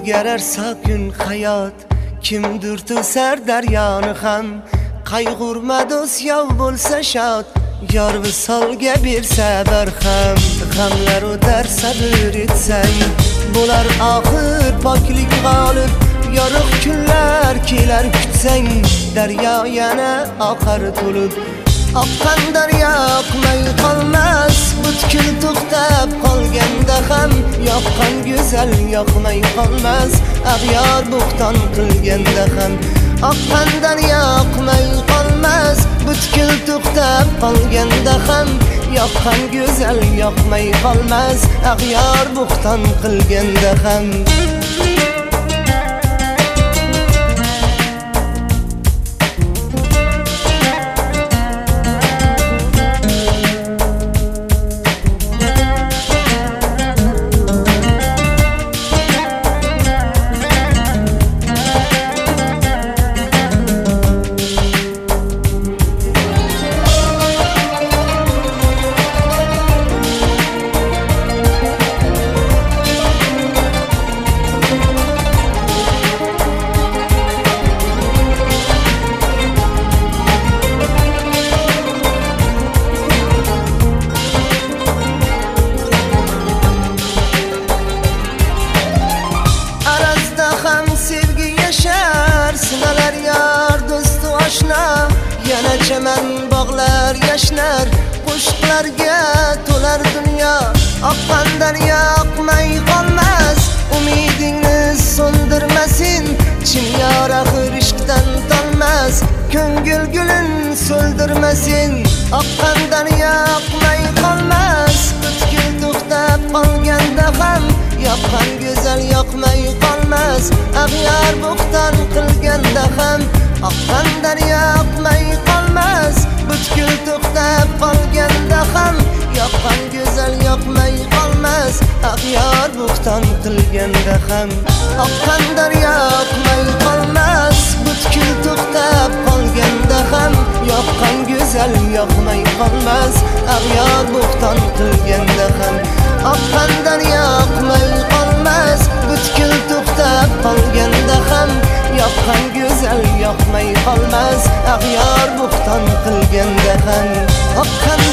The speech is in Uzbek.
o'zgarar sakun hayot, kimdir to'sar daryoni ham. Qayg'urma do'st, yov bo'lsa shod, yor visolga bersa barham. G'amlar o'tar sabr etsang, bo'lar oxir poklik g'olib. Yorug' kunlar kelar kutsang, daryo yana oqar to'lib. Oqqan daryo oqmay qolmas, butkul to'xtab qolganda ham. Yoqqan go'zal yoqmay qolmas, ag'yor bo'xton qilganda ham. Oqqan daryo oqmay qolmas, butkul to'xtab qolganda ham. Yoqqan go'zal yoqmay qolmas, ag'yor bo'xton qilganda ham. Sinalar yar do'stu oshna, yana chaman bog'lar yashnar, qo'shiqlarga to'lar dunyo. Oqqan daryo oqmay qolmas, umidingni so'ndirmasin. Chin yor axir ishqdan tolmas, ko'ngil gulin so'ldirmasin. Oqqan daryo oqmay qolmas, butkul to'xtab qolganda ham. Yoqqan go'zal yoqmay qolmas, ag'yor bo'xton qilganda ham. Oqqan daryo oqmay qolmas, butkul to'xtab qolganda ham. Yoqqan go'zal yoqmay qolmas, ag'yor bo'xton qilganda ham. Oqqan daryo oqmay qolmas, butkul to'xtab qolganda ham. Yoqqan go'zal yoqmay qolmas, ag'yor bo'xton qilganda ham. Oqqan daryo oqmay qolmas, butkul to'xtab qolganda ham. Yoqqan go'zal yoqmay qolmas, ag'yor bo'xton qilganda ham. Oqqan